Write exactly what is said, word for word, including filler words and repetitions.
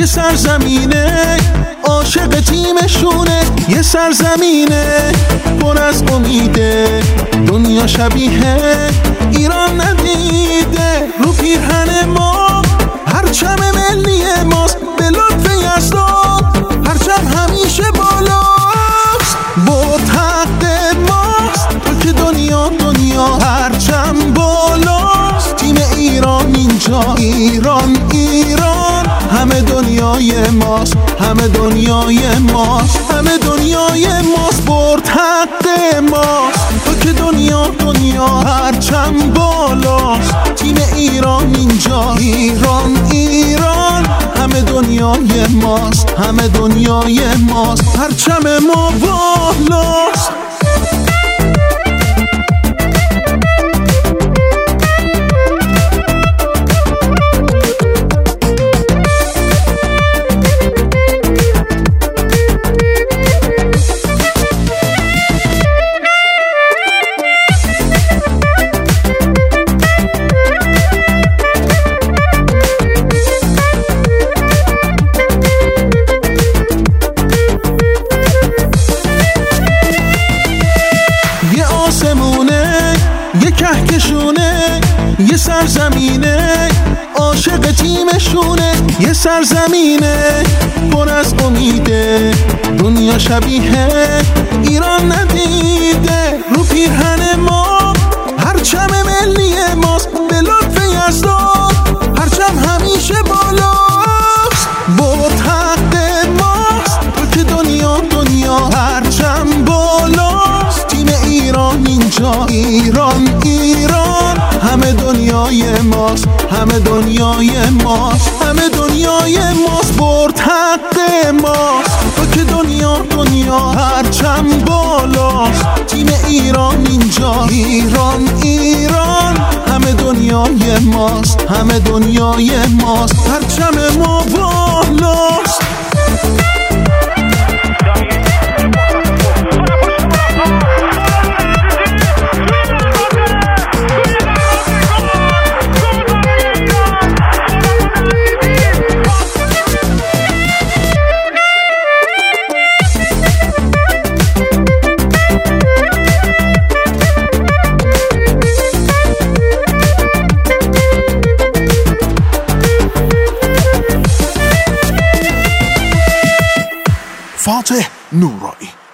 یه سرزمینه عاشق تیمشونه، یه سرزمینه پر از امیده، دنیا شبیه ایران ندیده. رو پیرهن ما پرچم ملی ماست، به لطف یزدان پرچم همیشه بالاست. برد حق ماست تو که دنیا دنیا پرچم بالاست. تیم ایران اینجا، ایران ایران همه دنیای ماست، همه دنیای ماست، همه دنیای ماست. برد حق ماست تو که دنیا دنیا پرچم بالاست. تیم ایران اینجا، ایران ایران همه دنیای ماست، همه دنیای ماست، پرچم ما بالاست. یه کهکشونه، یه سرزمینه عاشق تیمشونه، یه سرزمینه پر از امیده، دنیا شبیه ایران ندیده. رو پیرهن ما پرچم ملی ماست، به لطف یزدان پرچم همیشه بالاست. برد حق ماست تو که دنیا دنیا پرچم بالاست. تیم ایران اینجا، ایران ایران همه دنیای ماست، همه دنیای ماست، همه دنیای ماست. برد حق ماست تو که دنیا دنیا پرچم بالاست. تیم ایران اینجا، ایران ایران همه دنیای ماست، همه دنیای ماست، پرچم ما بالاست. فاتح نورایی.